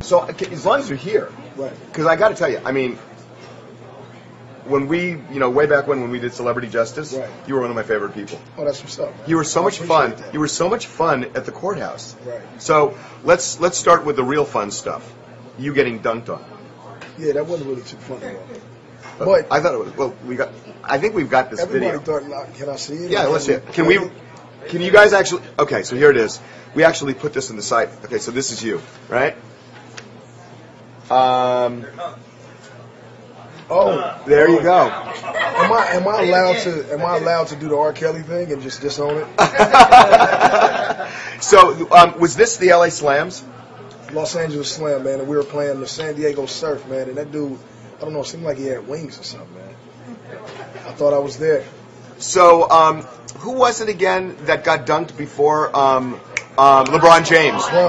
So as long as you're here, Right. because I got to tell you, I mean, when we, way back when we did Celebrity Justice, Right. you were one of my favorite people. Oh, that's what's up, man. You were so I much fun. appreciate that. You were so much fun at the courthouse. Right. So let's start with the real fun stuff. You getting dunked on. Yeah, that wasn't really too funny, though. But I thought it was. Well, I think we've got this everybody video. thought, can I see it? Yeah, let's see it. Can you guys actually? Okay, so here it is. We actually put this in the site. Okay, so this is you, right? Oh, There you go. am I allowed to do the R. Kelly thing and just disown it? So was this the LA Slams? Los Angeles Slam, man, and we were playing the San Diego Surf, man, and that dude, I don't know, it seemed like he had wings or something, man. I thought I was there. So who was it again that got dunked before LeBron James?